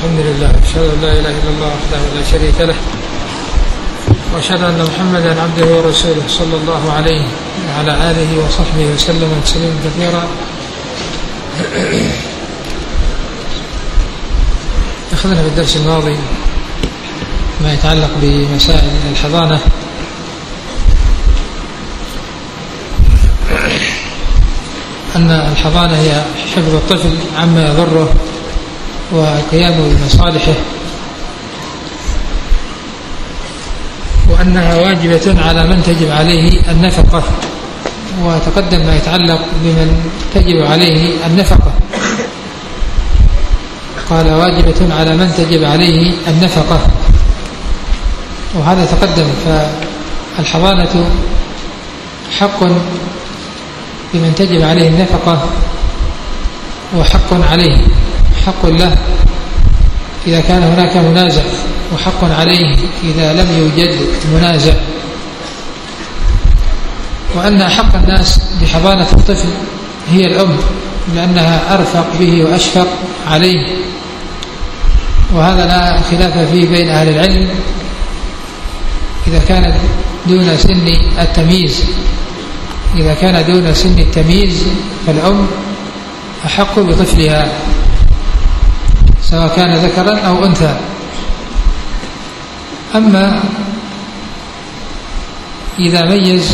الحمد لله، أشهد أن لا إله إلا الله وحده لا شريك له، وأشهد أن محمدا عبده ورسوله صلى الله عليه وعلى آله وصحبه وسلم تسليما كثيرا. أخذنا في الدرس الماضي ما يتعلق بمسائل الحضانة، أن الحضانة هي حفظ الطفل عما يضره وقيامه بمصالحه، وأنها واجبة على من تجب عليه النفقة. وتقدم ما يتعلق بمن تجب عليه النفقة، قال واجبة على من تجب عليه النفقة، وهذا تقدم. فالحضانة حق لمن تجب عليه النفقة وحق عليه، حق له إذا كان هناك منازع، وحق عليه إذا لم يوجد منازع. وأن أحق الناس بحضانة الطفل هي الأم، لأنها أرفق به وأشفق عليه، وهذا لا خلاف فيه بين أهل العلم. إذا كانت دون سن التمييز، إذا كان دون سن التمييز فالأم أحق بطفلها سواء كان ذكرا أو أنثى. أما إذا ميز،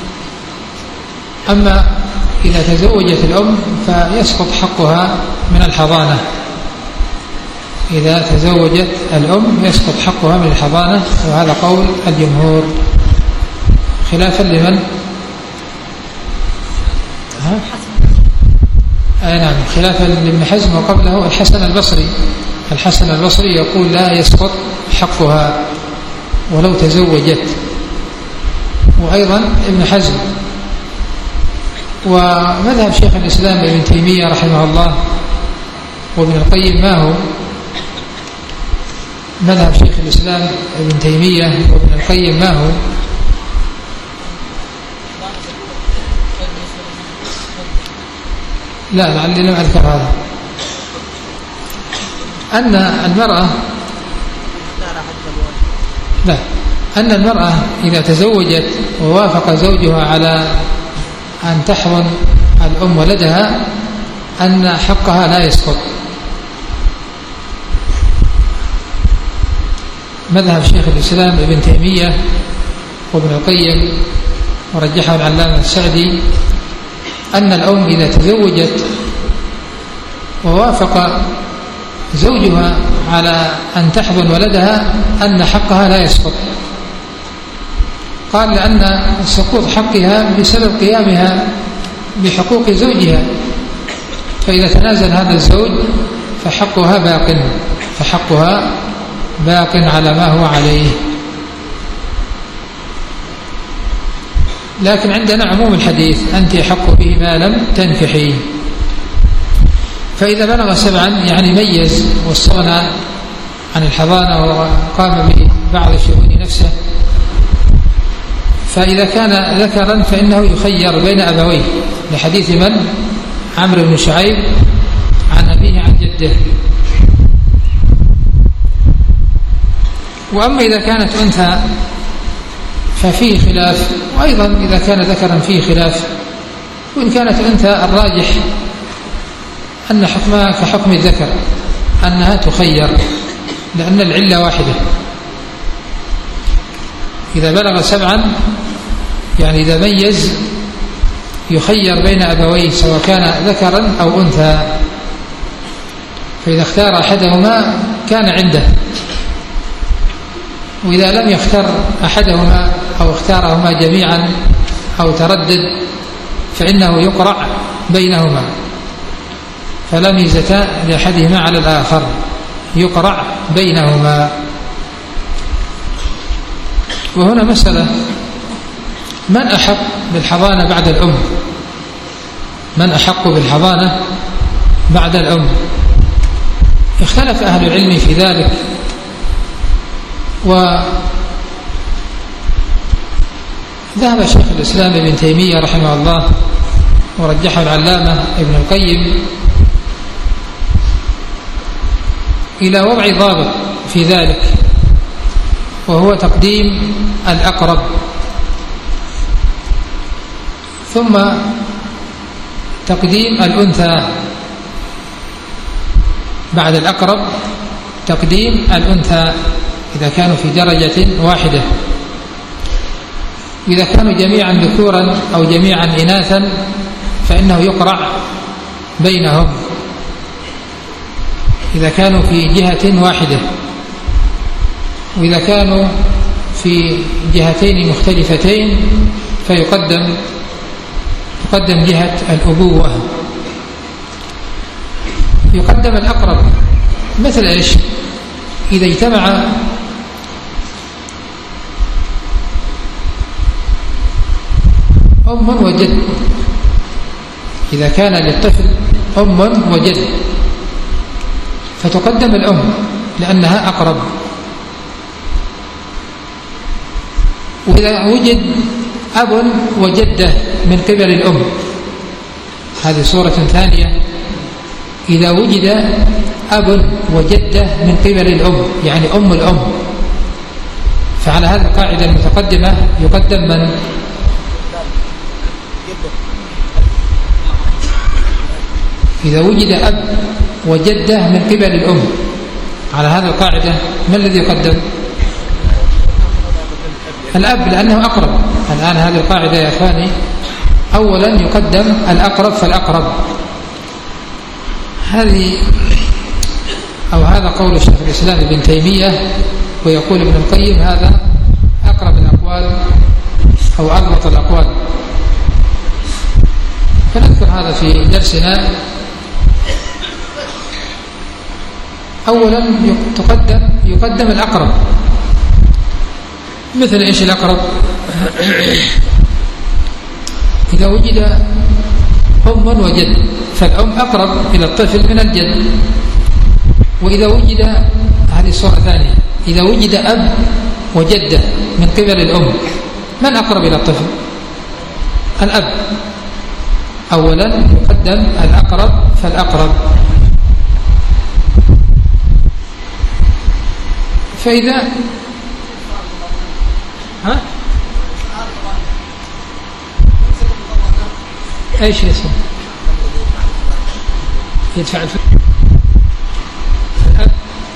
أما إذا تزوجت الأم فيسقط حقها من الحضانة. إذا تزوجت الأم يسقط حقها من الحضانة، وهذا قول الجمهور، خلافا لمن؟ نعم، خلافا لابن حزم، وقبله الحسن البصري. الحسن البصري يقول لا يسقط حقها ولو تزوجت، وأيضا ابن حزم. ومذهب شيخ الإسلام ابن تيمية رحمه الله وابن القيم ما هو؟ مذهب شيخ الإسلام ابن تيمية وابن القيم ما هو؟ لا، لعلي لم أذكر هذا. أن المرأة لا، أن المرأة إذا تزوجت ووافق زوجها على أن تحضن الأم ولدها أن حقها لا يسقط. مذهب شيخ الإسلام ابن تيمية وابن القيم ورجحه العلامة السعدي أن الأم إذا تزوجت ووافق زوجها على أن تحضن ولدها أن حقها لا يسقط. قال لأن سقوط حقها بسبب قيامها بحقوق زوجها، فإذا تنازل هذا الزوج فحقها باق على ما هو عليه. لكن عندنا عموم الحديث أنت أحق به ما لم تنكحي. فإذا بلغ 7 يعني ميز واستغنى عن الحضانة وقام ببعض شؤون نفسه، فإذا كان ذكرا فإنه يخير بين أبويه، لحديث من؟ عمرو بن شعيب عن أبيه عن جده. وأما إذا كانت أنثى ففيه خلاف، وأيضا إذا كان ذكرا فيه خلاف. وإن كانت أنثى الراجح أن حكمها كحكم الذكر، أنها تخير، لأن العلة واحدة. إذا بلغ 7 يعني إذا ميز يخير بين أبويه سواء كان ذكرا أو أنثى، فإذا اختار أحدهما كان عنده، وإذا لم يختار أحدهما أو اختارهما جميعا أو تردد فإنه يقرع بينهما، فلا ميزة لأحدهما على الآخر، يقرع بينهما. وهنا مسألة: من أحق بالحضانة بعد الأم؟ من أحق بالحضانة بعد الأم؟ اختلف أهل العلم في ذلك، وذهب شيخ الإسلام ابن تيمية رحمه الله ورجحه العلامة ابن القيم إلى وضع ضابط في ذلك، وهو تقديم الأقرب، ثم تقديم الأنثى بعد الأقرب، تقديم الأنثى إذا كانوا في درجة واحدة. وإذا كانوا جميعا ذكورا أو جميعا إناثا فإنه يقرع بينهم إذا كانوا في جهة واحدة. وإذا كانوا في جهتين مختلفتين فيقدم جهة الأبوة. يقدم الأقرب مثل إيش؟ إذا اجتمع أم وجد، إذا كان للطفل أم وجد فتقدم الأم لأنها أقرب. وإذا وجد أب وجدة من قبل الأم، هذه صورة ثانية. إذا وجد أب وجدة من قبل الأم يعني أم الأم، فعلى هذه القاعدة المتقدمة يقدم من؟ إذا وجد أب وجدة من قبل الأم على هذه القاعدة ما الذي يقدم؟ الأب، لأنه أقرب. الآن هذه القاعدة يا أخواني أولا يقدم الأقرب فالأقرب. هذا قول شيخ الإسلام ابن تيمية، ويقول ابن القيم هذا أقرب الأقوال أو أضبط الأقوال. فنذكر هذا في درسنا. أولا يقدم الأقرب. مثل إيش الأقرب؟ إذا وجد أم وجد فالأم أقرب إلى الطفل من الجد. وإذا وجد، هذه الصورة الثانية، إذا وجد أب وجدة من قبل الأم من أقرب إلى الطفل؟ الأب. أولا يقدم الأقرب فالأقرب. فإذا أي شيء اسمه يدفع الأب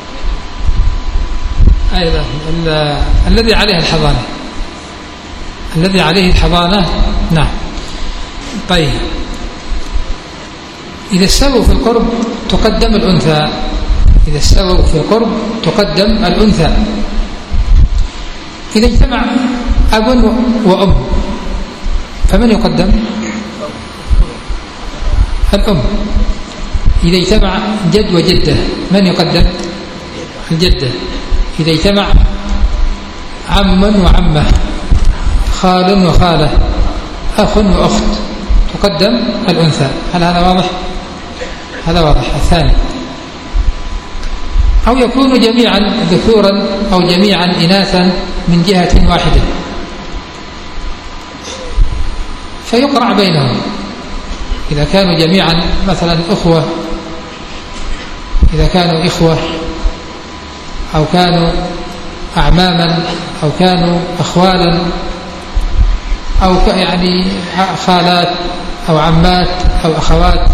أيضا الذي عليه الحضانة، الذي عليه الحضانة. نعم. طيب، إذا استووا في القرب تقدم الأنثى. إذا استووا في القرب تقدم الأنثى. إذا اجتمع أب وأم فمن يقدم؟ الأم. إذا اجتمع جد وجدة من يقدم؟ الجدة. إذا اجتمع عم وعمة، خال وخالة، أخ وأخت، تقدم الأنثى. هل هذا واضح؟ هذا واضح. الثاني، أو يكون جميعا ذكورا أو جميعا إناثا من جهة واحدة فيقرع بينهم. إذا كانوا جميعا مثلا أخوة، إذا كانوا إخوة أو كانوا أعماما أو كانوا أخوالا أو يعني خالات أو عمات أو أخوات،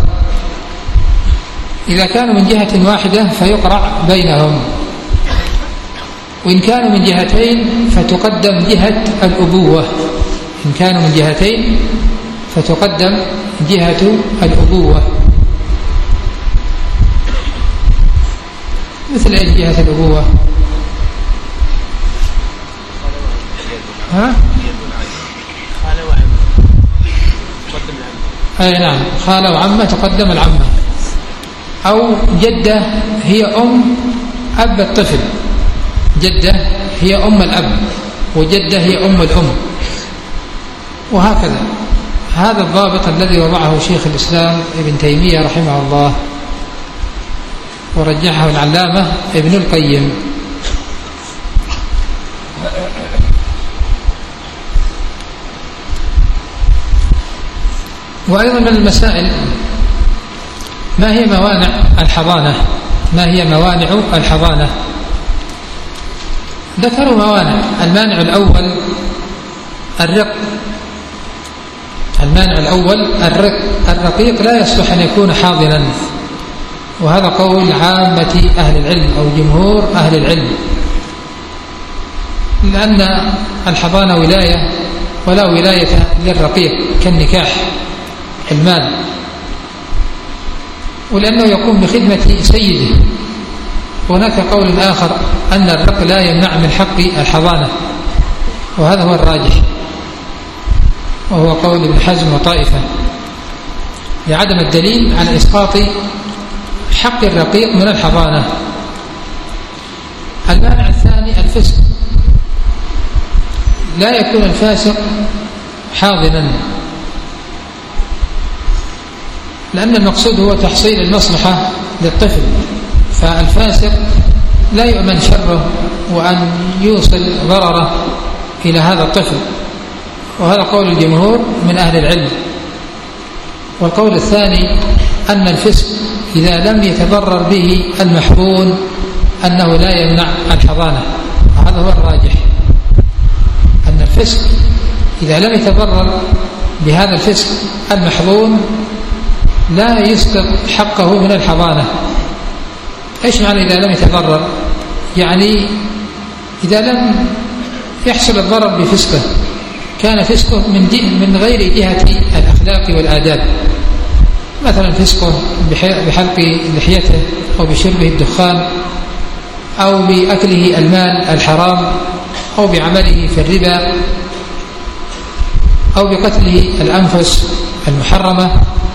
إذا كانوا من جهة واحدة فيقرع بينهم. وإن كانوا من جهتين فتقدم جهة الأبوة. إن كانوا من جهتين فتقدم جهة الأبوة. مثل أي جهة الأبوة؟ أي نعم، خالة وعمة تقدم العمة. أو جدة هي أم أب الطفل، جدة هي أم الأب، وجدة هي أم الأم، وهكذا. هذا الضابط الذي وضعه شيخ الإسلام ابن تيمية رحمه الله، ورجحه العلامة ابن القيم. وأيضا من المسائل ما هي موانع الحضانة؟ ما هي موانع الحضانة؟ ذكروا موانع. المانع الأول الرق. المانع الأول الرقيق لا يصلح أن يكون حاضنا، وهذا قول عامة أهل العلم أو جمهور أهل العلم، لأن الحضانة ولاية ولا ولاية للرقيق كالنكاح المال، ولأنه يقوم بخدمة سيده. هناك قول آخر أن الرق لا يمنع من حق الحضانة، وهذا هو الراجح، وهو قول ابن حزم وطائفة، لعدم الدليل على إسقاط حق الرقيق من الحضانة. المانع الثاني الفسق. لا يكون الفاسق حاضنا، لأن المقصود هو تحصيل المصلحة للطفل، فالفاسق لا يؤمن شره وأن يوصل ضرره إلى هذا الطفل، وهذا قول الجمهور من أهل العلم. والقول الثاني أن الفسق إذا لم يتضرر به المحظون أنه لا يمنع الحضانة، وهذا هو الراجح، أن الفسق إذا لم يتضرر بهذا الفسق المحظون لا يسقط حقه من الحضانة. إيش معنى إذا لم يتضرر؟ يعني إذا لم يحصل الضرر بفسقه، كان فسقه من غير جهة الأخلاق والآداب، مثلا فسقه بحلق لحيته أو بشربه الدخان أو بأكله المال الحرام أو بعمله في الربا أو بقتله الأنفس المحرمة،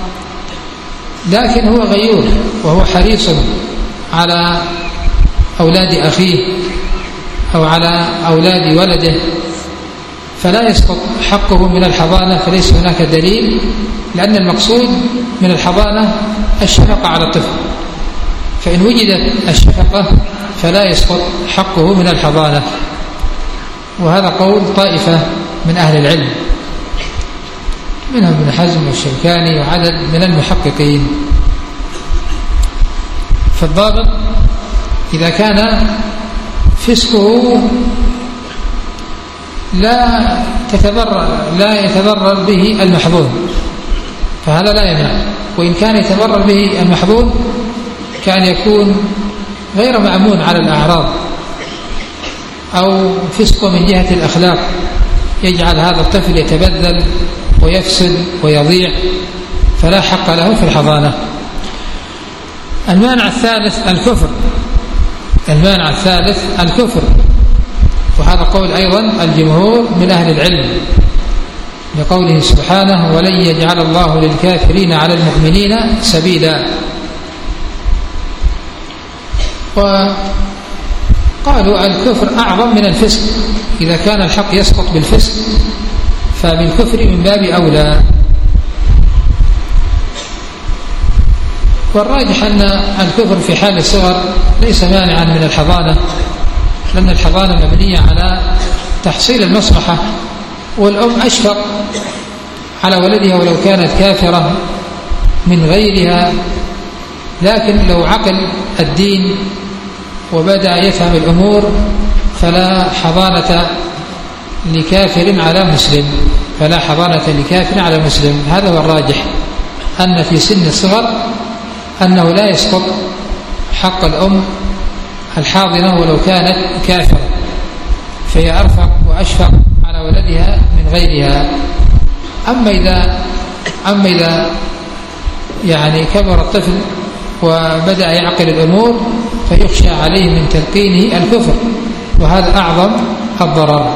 لكن هو غيور وهو حريص على أولاد أخيه أو على أولاد ولده، فلا يسقط حقه من الحضانة، فليس هناك دليل، لأن المقصود من الحضانة الشفقة على الطفل، فإن وجدت الشفقة فلا يسقط حقه من الحضانة، وهذا قول طائفة من أهل العلم منهم ابن حزم والشوكاني وعدد من المحققين. فالضابط إذا كان فسقه لا يتضرر به المحظون فهذا لا يمنع، وإن كان يتضرر به المحظون كان يكون غير مأمون على الأعراض، أو فسقه من جهة الأخلاق يجعل هذا الطفل يتبذل ويفسد ويضيع، فلا حق له في الحضانة. المانع الثالث الكفر. المانع الثالث الكفر، وهذا قول أيضا الجمهور من أهل العلم، لقوله سبحانه ولن يجعل الله للكافرين على المؤمنين سبيلا. وقالوا الكفر أعظم من الفسق، إذا كان الحق يسقط بالفسق فبالكفر من باب أولى. والراجح أن الكفر في حال الصغر ليس مانعا من الحضانة، لأن الحضانة مبنية على تحصيل المصلحة، والأم أشفق على ولدها ولو كانت كافرة من غيرها، لكن لو عقل الدين وبدأ يفهم الأمور فلا حضانة لكافر على مسلم، فلا حضانة لكافر على مسلم. هذا هو الراجح، أن في سن الصغر أنه لا يسقط حق الأم الحاضنة ولو كانت كافرة، فهي أرفق وأشفق على ولدها من غيرها. أما إذا يعني كبر الطفل وبدأ يعقل الأمور فيخشى عليه من تلقينه الكفر، وهذا أعظم الضرر.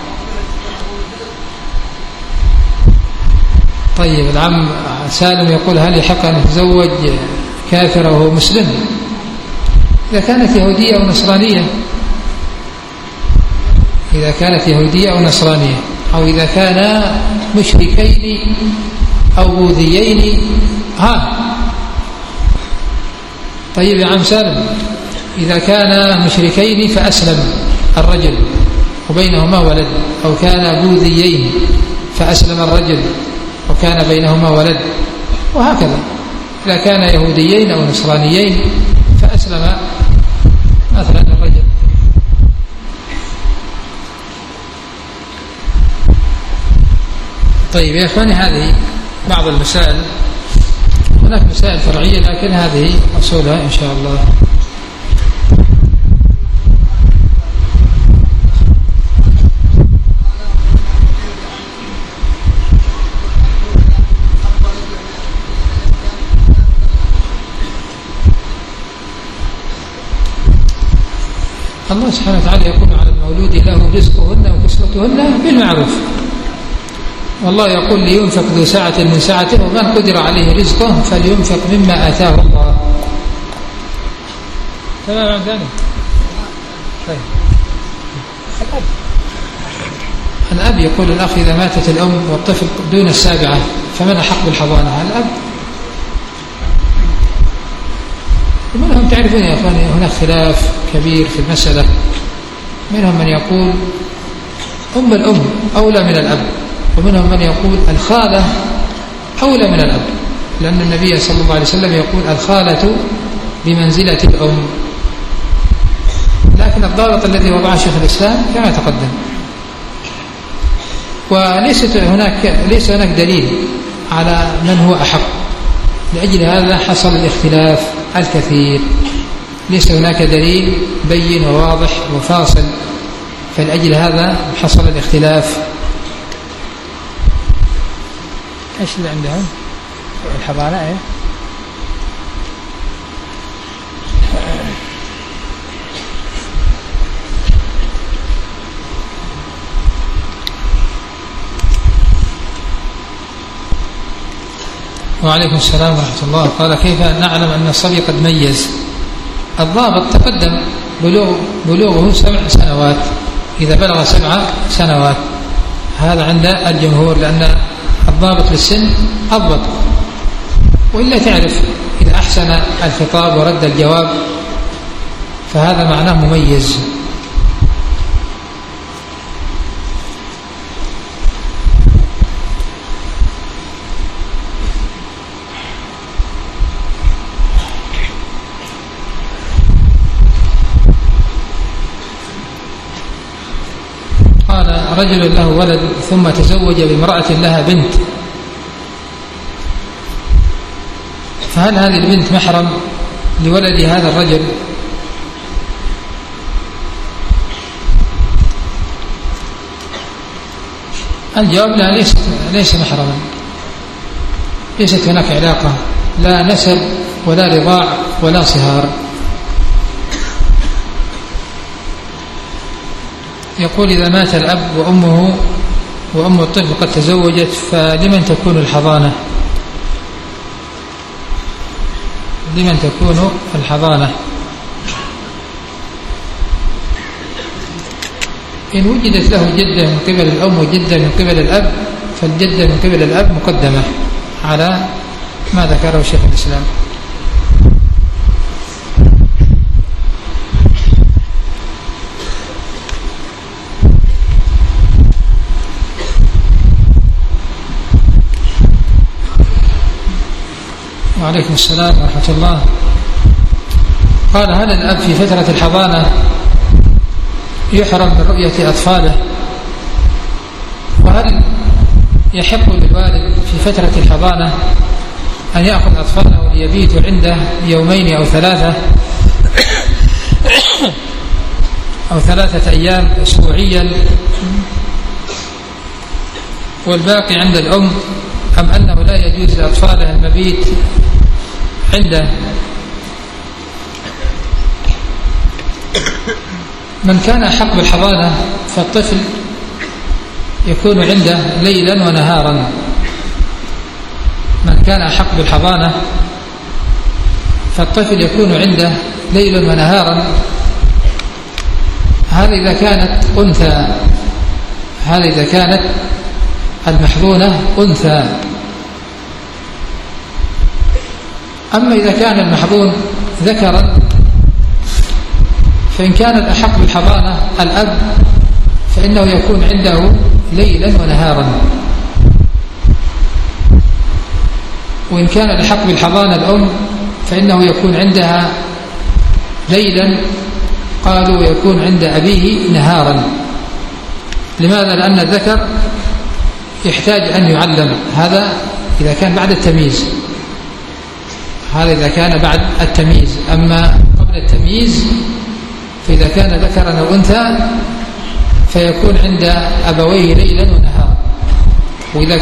طيب، العم سالم يقول هل يحق أن يتزوج كافرة وهو مسلم؟ إذا كانت يهودية أو نصرانية، إذا كانت يهودية أو نصرانية، أو إذا كان مشركين أو بوذيين. طيب يا عم سالم، إذا كان مشركين فأسلم الرجل وبينهما ولد، أو كان بوذيين فأسلم الرجل وكان بينهما ولد، وهكذا. إذا كان يهوديين أو نصرانيين فأسلم مثلا الرجل. طيب يا إخواني، هذه بعض المسائل. هناك مسائل فرعية لكن هذه أصولها إن شاء الله. الله سبحانه وتعالى يقول على المولود له رزقهن وكسوتهن بالمعروف، والله يقول لينفق ذو سعة من سعته ومن قدر عليه رزقه فلينفق مما آتاه الله. تمام عن ذلك. طيب الأب يقول الأخ إذا ماتت الأم والطفل دون السابعة فمن أحق بالحضانة؟ الأب. ومنهم تعرفون يا أخواني هناك خلاف كبير في المسألة، منهم من يقول أم الأم أولى من الأب، ومنهم من يقول الخالة أولى من الأب، لأن النبي صلى الله عليه وسلم يقول الخالة بمنزلة الأم. لكن الضابط الذي وضعه شيخ الإسلام كما تقدم، ليس هناك دليل على من هو أحق، لأجل هذا حصل الاختلاف الكثير. ليس هناك دليل بين وواضح وفاصل، فلأجل هذا حصل الاختلاف. ايش اللي عندهم الحضانة؟ ايه وعليكم السلام ورحمة الله. قال كيف نعلم أن الصبي قد ميز؟ الضابط تقدم بلوغه 7 سنوات، إذا بلغ 7 سنوات هذا عند الجمهور، لأن الضابط للسن أضبط. وإلا تعرف إذا أحسن الخطاب ورد الجواب فهذا معناه مميز. رجل له ولد ثم تزوج بامرأة لها بنت، فهل هذه البنت محرم لولد هذا الرجل؟ الجواب لا، ليس محرما، ليست هناك علاقة، لا نسب ولا رضاع ولا صهار. يقول إذا مات الأب وأم الطفل قد تزوجت فلمن تكون الحضانة؟ لمن تكون الحضانة؟ إن وجدت له جدة من قبل الأم وجدة من قبل الأب فالجدة من قبل الأب مقدمة على ما ذكره شيخ الإسلام. وعليكم السلام ورحمة الله. قال هل الأب في فترة الحضانة يحرم من رؤية أطفاله؟ وهل يحق للوالد في فترة الحضانة أن يأخذ أطفاله ليبيتوا عنده 2 أو 3 أو 3 أيام أسبوعيا والباقي عند الأم، أم أنه لا يجوز لأطفاله المبيت عنده؟ من كان أحق بالحضانة فالطفل يكون عنده ليلا ونهارا. من كان أحق بالحضانة فالطفل يكون عنده ليلا ونهارا. هذا إذا كانت أنثى، هذا إذا كانت المحضونة أنثى. أما إذا كان المحضون ذكرا فإن كان الأحق بالحضانة الأب فإنه يكون عنده ليلا ونهارا، وإن كان الأحق بالحضانة الأم فإنه يكون عندها ليلا قالوا يكون عند أبيه نهارا. لماذا؟ لأن الذكر يحتاج أن يعلم، هذا إذا كان بعد التمييز، هذا إذا كان بعد التمييز. أما قبل التمييز فإذا كان ذكرا أو أنثى فيكون عند أبويه ليلا ونهارا. وإذا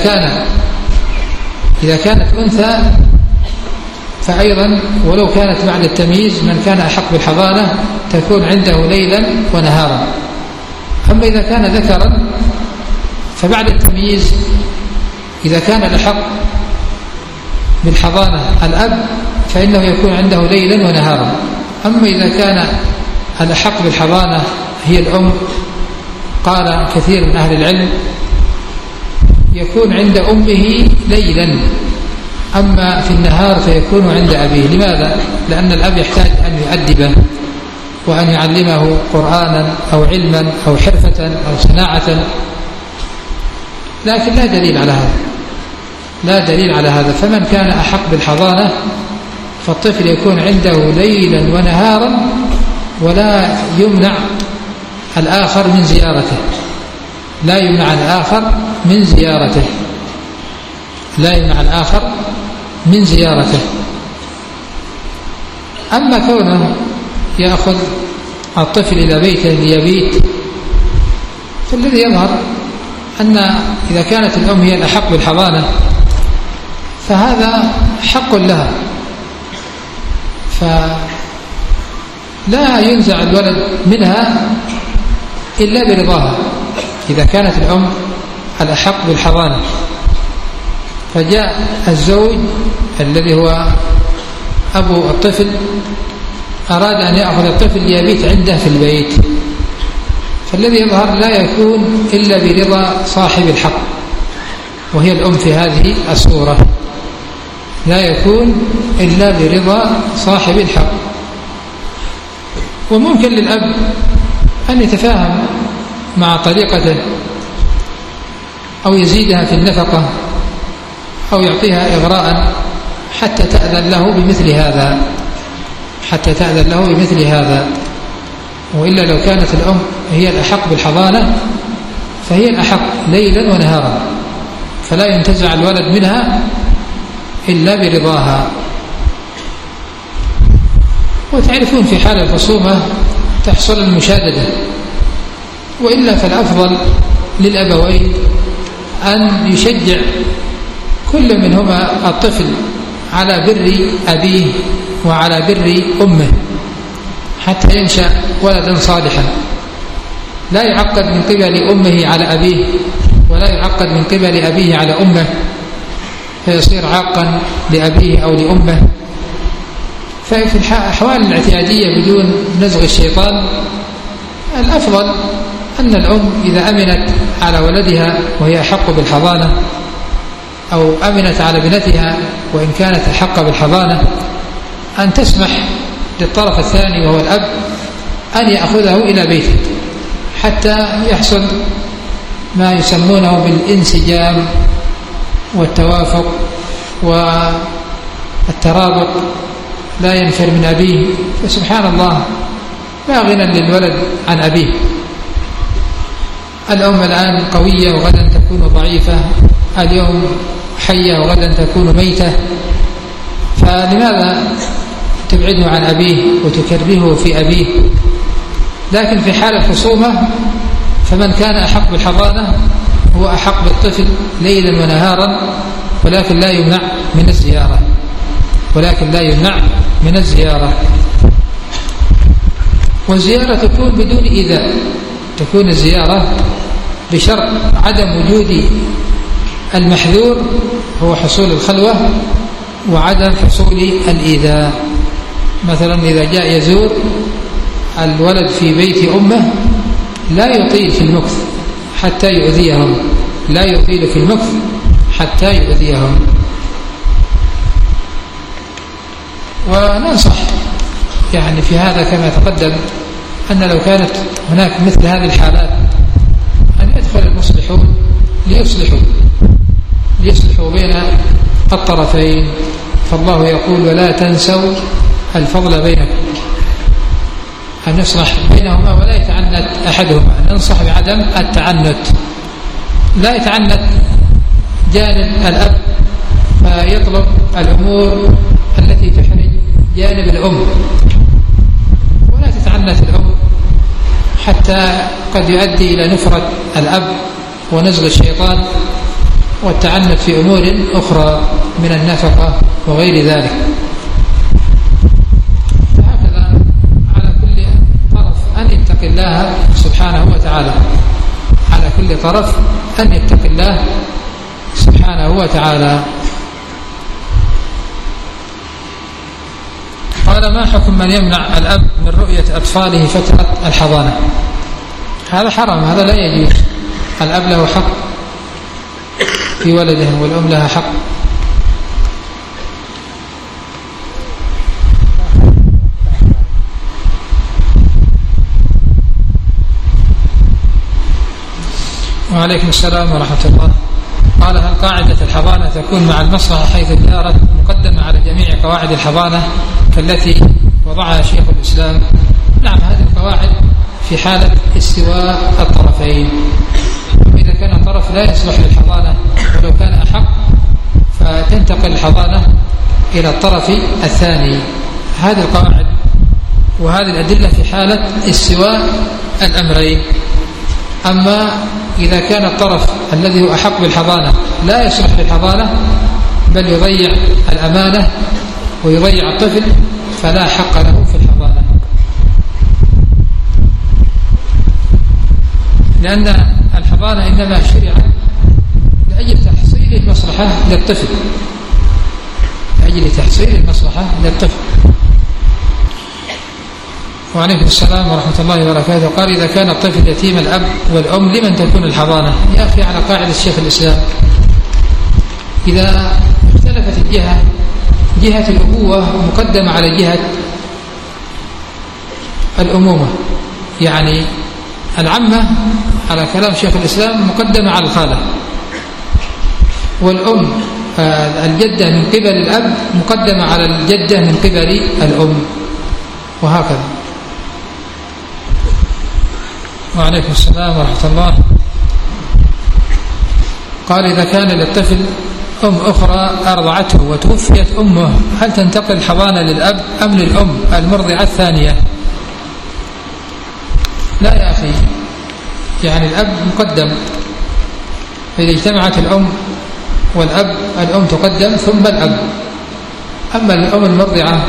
كانت أنثى فأيضا ولو كانت بعد التمييز من كان أحق بالحضانة تكون عنده ليلا ونهارا. أما إذا كان ذكرا فبعد التمييز إذا كان الأحق بالحضانة الأب فإنه يكون عنده ليلا ونهارا. أما إذا كان الأحق بالحضانة هي الأم قال كثير من أهل العلم يكون عند أمه ليلا، أما في النهار فيكون عند أبيه. لماذا؟ لأن الأب يحتاج أن يؤدبه وأن يعلمه قرآنا أو علما أو حرفة أو صناعة، لكن لا دليل على هذا. فمن كان أحق بالحضانة فالطفل يكون عنده ليلا ونهارا ولا يمنع الآخر من زيارته، لا يمنع الآخر من زيارته. أما كونه يأخذ الطفل إلى بيته ليبيت فالذي يظهر أن إذا كانت الأم هي الأحق بالحضانة فهذا حق لها، فلا ينزع الولد منها إلا برضاها إذا كانت الأم الأحق بالحضانة. فجاء الزوج الذي هو أبو الطفل أراد أن يأخذ الطفل ليبيت عنده في البيت، فالذي يظهر لا يكون إلا برضا صاحب الحق وهي الأم في هذه الصورة، لا يكون إلا برضا صاحب الحق. وممكن للأب أن يتفاهم مع طريقته أو يزيدها في النفقة أو يعطيها إغراء حتى تأذن له بمثل هذا. وإلا لو كانت الأم هي الأحق بالحضانة فهي الأحق ليلا ونهارا، فلا ينتزع الولد منها إلا برضاها. وتعرفون في حال الخصومة تحصل المشاددة، وإلا فالأفضل للأبوين أن يشجع كل منهما الطفل على بر أبيه وعلى بر أمه حتى ينشأ ولدا صالحا، لا يعقد من قبل أمه على أبيه ولا يعقد من قبل أبيه على أمه فيصير عاقا لأبيه أو لأمه. ففي الأحوال الاعتيادية بدون نزغ الشيطان الأفضل أن الأم إذا أمنت على ولدها وهي أحق بالحضانة أو أمنت على ابنتها وإن كانت أحق بالحضانة أن تسمح للطرف الثاني وهو الأب أن يأخذه إلى بيته حتى يحصل ما يسمونه بالانسجام والتوافق والترابط، لا ينفر من أبيه. فسبحان الله لا غنى للولد عن أبيه. الأم الآن قوية وغدا تكون ضعيفة، اليوم حية وغدا تكون ميتة، فلماذا تبعده عن أبيه وتكرهه في أبيه؟ لكن في حال الخصومة فمن كان أحق بالحضانة هو أحق بالطفل ليلا ونهارا، ولكن لا يمنع من الزيارة. والزيارة تكون بدون إيذاء، تكون الزيارة بشرط عدم وجود المحذور هو حصول الخلوة وعدم حصول الإيذاء. مثلا إذا جاء يزور الولد في بيت أمه لا يطيل في المكث حتى يؤذيهم، وننصح يعني في هذا كما تقدم أن لو كانت هناك مثل هذه الحالات أن يدخل المصلحون ليصلحوا بين الطرفين. فالله يقول ولا تنسوا الفضل بينكم. أن يصلح بينهما ولا يتعنت أحدهما، ننصح بعدم التعنت. لا يتعنت جانب الأب فيطلب الأمور التي تحرج جانب الأم، ولا تتعنت الأم حتى قد يؤدي إلى نفرة الأب ونزغ الشيطان والتعنت في أمور أخرى من النفقة وغير ذلك. فهكذا على كل طرف أن يتقي الله سبحانه وتعالى، على كل طرف أن يتقي الله سبحانه وتعالى. قال: ما حكم من يمنع الأب من رؤية أطفاله فترة الحضانة؟ هذا حرام، هذا لا يجوز. الأب له حق في ولده والأم لها حق. وعليكم السلام ورحمة الله. قال: هل قاعدة الحضانة تكون مع المصلحة حيث الدارة مقدمة على جميع قواعد الحضانة كالتي وضعها شيخ الإسلام؟ نعم، هذه القواعد في حالة استواء الطرفين. إذا كان الطرف لا يصلح للحضانة ولو كان أحق فتنتقل الحضانة إلى الطرف الثاني. هذه القواعد وهذه الأدلة في حالة استواء الأمرين. أما إذا كان الطرف الذي هو أحق بالحضانة لا يصلح للحضانة بل يضيع الأمانة ويضيع الطفل فلا حق له في الحضانة، لأن الحضانة إنما شرعت لأجل تحصيل المصلحة للطفل، لأجل تحصيل المصلحة للطفل. وعليكم السلام ورحمة الله وبركاته. قال: إذا كان الطفل يتيم الأب والأم لمن تكون الحضانة؟ يا أخي، على قاعدة الشيخ الإسلام، إذا اختلفت الجهة، جهة الأبوة مقدمة على جهة الأمومة، يعني العمة على كلام شيخ الإسلام مقدمة على الخالة، والأم الجدة من قبل الأب مقدمة على الجدة من قبل الأم، وهكذا. وعليكم السلام ورحمة الله. قال: إذا كان للطفل أم أخرى أرضعته وتوفيت أمه هل تنتقل الحضانة للأب أم للأم المرضعة الثانية؟ لا يا أخي، يعني الأب مقدم، فإذا اجتمعت الأم والأب الأم تقدم ثم الأب. أما الأم المرضعة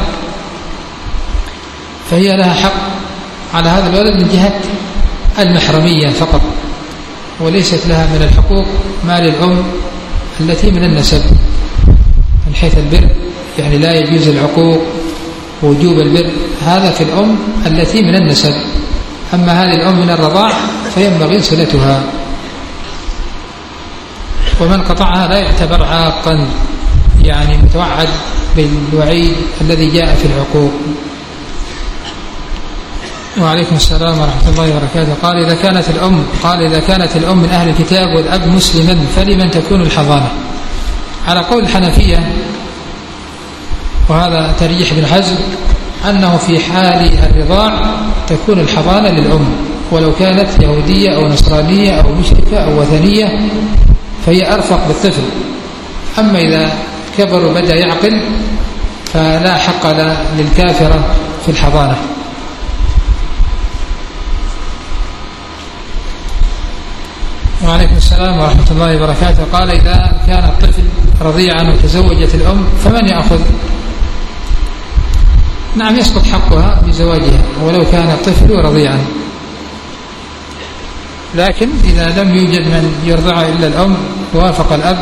فهي لها حق على هذا الولد من جهة المحرمية فقط، وليست لها من الحقوق ما للأم التي من النسب من حيث البر، يعني لا يجوز العقوق ووجوب البر، هذا في الأم التي من النسب. أما هذه الأم من الرضاع فينبغي صلتها، ومن قطعها لا يعتبر عاقا، يعني متوعد بالوعيد الذي جاء في العقوق. وعليكم السلام ورحمة الله وبركاته. قال: إذا كانت الأم من أهل الكتاب والأب مسلما فلمن تكون الحضانة؟ على قول الحنفية، وهذا ترجيح ابن حزم، أنه في حال الرضاع تكون الحضانة للأم، ولو كانت يهودية أو نصرانية أو مشركة أو وثنية فهي أرفق بالطفل. أما إذا كبر وبدأ يعقل فلا حق للكافرة في الحضانة. وعليكم السلام ورحمة الله وبركاته. قال: إذا كان الطفل رضيعا وتزوجت الأم فمن يأخذ؟ نعم، يسقط حقها بزواجها ولو كان الطفل رضيعا، لكن إذا لم يوجد من يرضع إلا الأم ووافق الأب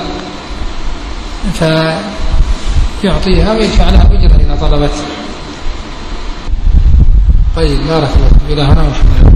فيعطيها ويدفع لها أجرة إذا طلبت. طيب، بارك الله. إلى هنا.